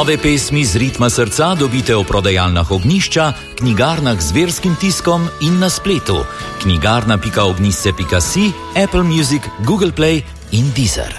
Nove pesmi z ritma srca dobite v prodajalnah Ognjišča, knjigarnah z verskim tiskom in na spletu. knjigarna.ognjišče.si, Apple Music, Google Play in Deezer.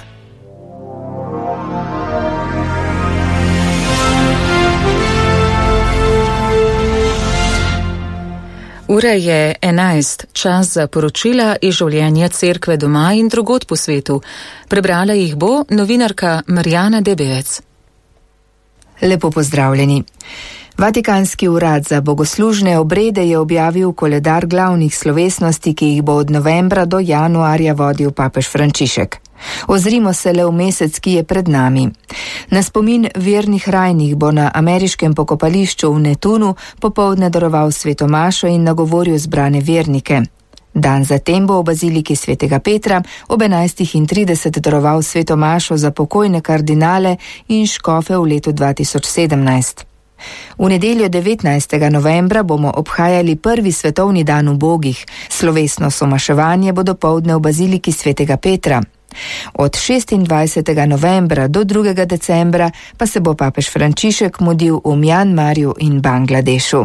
Ura je 11, čas za poročila iz življenja cerkve doma in drugod po svetu. Prebrala jih bo novinarka Marjana Debevec. Lepo pozdravljeni. Vatikanski urad za bogoslužne obrede je objavil koledar glavnih slovesnosti, ki jih bo od novembra do januarja vodil papež Frančišek. Ozrimo se le v mesec, ki je pred nami. Na spomin vernih rajnih bo na ameriškem pokopališču v Netunu popoldne daroval svetomašo in nagovoril zbrane vernike. Dan zatem bo v baziliki svetega Petra ob 11:30 daroval svetomašo za pokojne kardinale in škofe v letu 2017. V nedeljo 19. novembra bomo obhajali prvi svetovni dan ubogih. Slovesno somaševanje bo dopoldne v baziliki svetega Petra. Od 26. novembra do 2. decembra pa se bo papež Frančišek mudil v Mjanmarju in Bangladešu.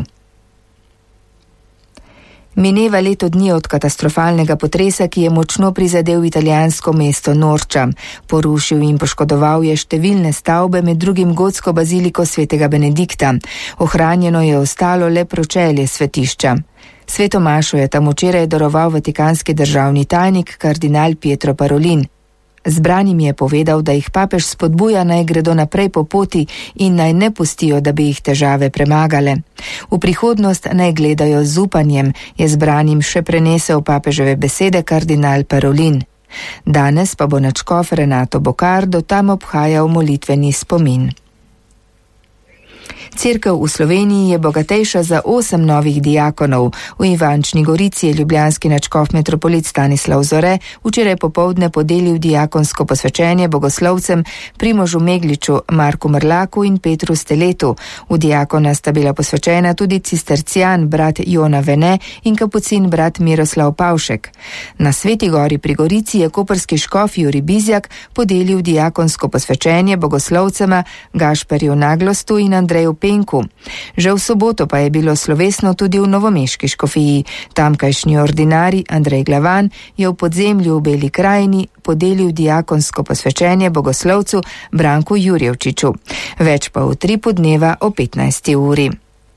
Mineva leto dni od katastrofalnega potresa, ki je močno prizadel italijansko mesto Norča. Porušil in poškodoval je številne stavbe, med drugim gotsko baziliko svetega Benedikta. Ohranjeno je ostalo le pročelje svetišča. Svetomašo je tam včeraj daroval vatikanski državni tajnik kardinal Pietro Parolin. Zbranim je povedal, da jih papež spodbuja, naj gredo naprej po poti in naj ne pustijo, da bi jih težave premagale. V prihodnost naj gledajo z upanjem, je zbranim še prenesel papeževe besede kardinal Parolin. Danes pa bo nadškof Renato Bocardo tam obhajal molitveni spomin. Cerkev v Sloveniji je bogatejša za 8 novih diakonov. V Ivančni Gorici je ljubljanski nadškof metropolit Stanislav Zore včeraj popoldne podelil diakonsko posvečenje bogoslovcem Primožu Megliču, Marku Mrlaku in Petru Steletu. V diakona sta bila posvečena tudi cistercijan brat Jona Vene in kapucin brat Miroslav Pavšek. Na Sveti Gori pri Gorici je koprski škof Jurij Bizjak podelil diakonsko posvečenje bogoslovcema Gašperju Naglostu in Andreju Penku. Že v soboto pa je bilo slovesno tudi v novomeški škofiji. Tamkajšnji ordinari Andrej Glavan je v podzemlju v Beli krajini podelil diakonsko posvečenje bogoslovcu Branku Jurjevčiču. Več pa v 3 podneva o 15. uri.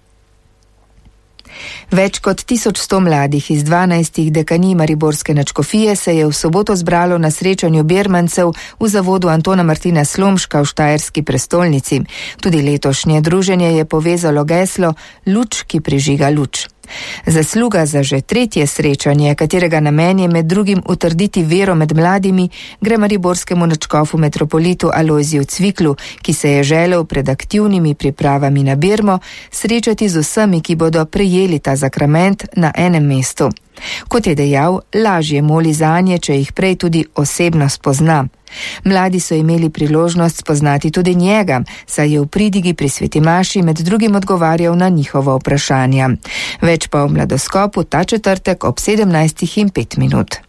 Več kot 1100 mladih iz 12 dekanij mariborske nadškofije se je v soboto zbralo na srečanju bermancev v zavodu Antona Martina Slomška v štajerski prestolnici. Tudi letošnje druženje je povezalo geslo Luč, ki prižiga luč. Zasluga za že 3. srečanje, katerega namen je med drugim utrditi vero med mladimi, gre mariborskemu nadškofu metropolitu Alojziju Cviklu, ki se je želel pred aktivnimi pripravami na birmo srečati z vsemi, ki bodo prejeli ta zakrament na enem mestu. Kot je dejal, lažje moli zanje, če jih prej tudi osebno spozna. Mladi so imeli priložnost spoznati tudi njega, saj je v pridigi pri sveti maši med drugim odgovarjal na njihova vprašanja. Več pa v Mladoskopu ta četrtek ob 17:05.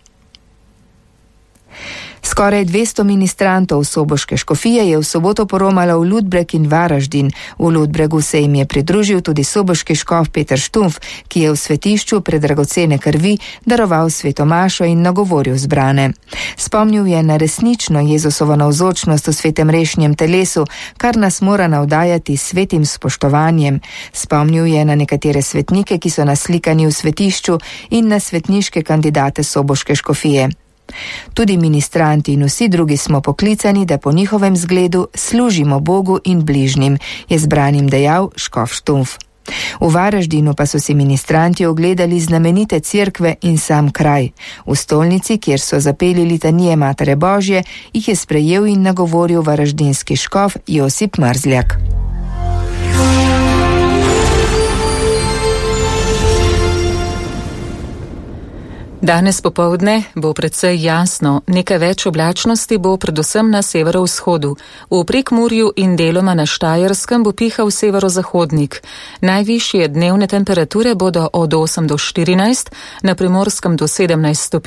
Skoraj 200 ministrantov soboške škofije je v soboto poromalo v Ludbreg in Varaždin. V Ludbregu se jim je pridružil tudi soboški škof Peter Štumf, ki je v svetišču pred dragocene krvi daroval svetomašo in nagovoril zbrane. Spomnil je na resnično Jezusovo navzočnost v svetem rešnjem telesu, kar nas mora navdajati s svetim spoštovanjem. Spomnil je na nekatere svetnike, ki so naslikani v svetišču, in na svetniške kandidate soboške škofije. Tudi ministranti in vsi drugi smo poklicani, da po njihovem zgledu služimo Bogu in bližnjim, je zbranim dejal škof Štumf. V Varaždinu pa so si ministranti ogledali znamenite cerkve in sam kraj. V stolnici, kjer so zapeli litanije Matere Božje, jih je sprejel in nagovoril varaždinski škof Josip Mrzljak. Danes popoldne bo precej jasno, nekaj več oblačnosti bo predvsem na severovzhodu. V Prekmurju in deloma na Štajerskem bo pihal severozahodnik. Najvišje dnevne temperature bodo od 8 do 14, na Primorskem do 17 stopinj.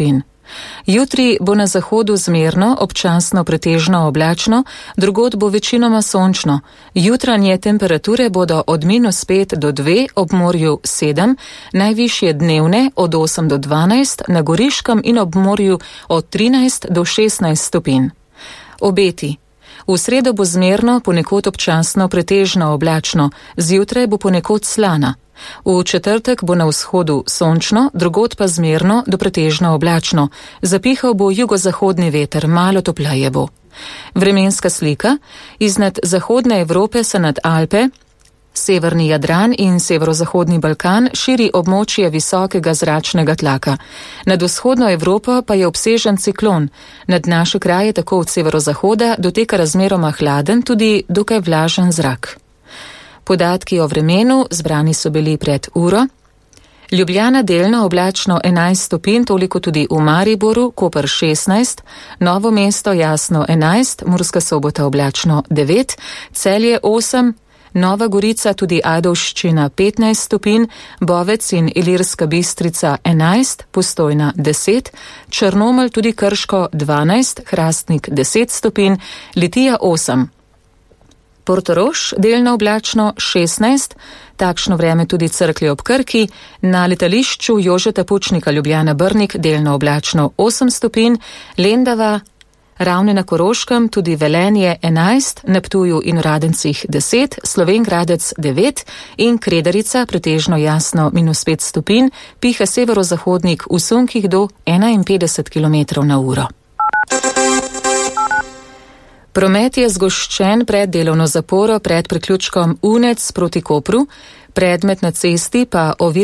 Jutri bo na zahodu zmerno, občasno pretežno oblačno, drugod bo večinoma sončno. Jutranje temperature bodo od -5 do 2, ob morju 7, najvišje dnevne od 8 do 12, na Goriškem in ob morju od 13 do 16 stopinj. Obeti. V sredo bo zmerno, ponekod občasno pretežno oblačno, zjutraj bo ponekod slana. V četrtek bo na vzhodu sončno, drugod pa zmerno do pretežno oblačno. Zapihal bo jugozahodni veter, malo topleje bo. Vremenska slika. Iznad zahodne Evrope se nad Alpe, severni Jadran in severozahodni Balkan širi območje visokega zračnega tlaka. Nad vzhodno Evropo pa je obsežen ciklon. Nad naše kraje tako od severozahoda doteka razmeroma hladen, tudi dokaj vlažen zrak. Podatki o vremenu zbrani so bili pred uro. Ljubljana delno oblačno 11 stopinj, toliko tudi v Mariboru, Koper 16, Novo mesto jasno 11, Murska Sobota oblačno 9, Celje 8, Nova Gorica tudi Ajdovščina 15 stopinj, Bovec in Ilirska Bistrica 11, Postojna 10, Črnomelj tudi Krško 12, Hrastnik 10 stopinj, Litija 8. Portorož delno oblačno 16, takšno vreme tudi Cerklje ob Krki, na letališču Jožeta Pučnika Ljubljana Brnik delno oblačno 8 stopinj, Lendava, Ravne na Koroškem, tudi Velenje 11, na Ptuju in Radencih 10, Slovenj Gradec 9 in Kredarica pretežno jasno -5 stopinj, piha severozahodnik v sunkih do 51 km/h. Promet je zgoščen pred delovno zaporo pred priključkom Unec proti Kopru, predmet na cesti pa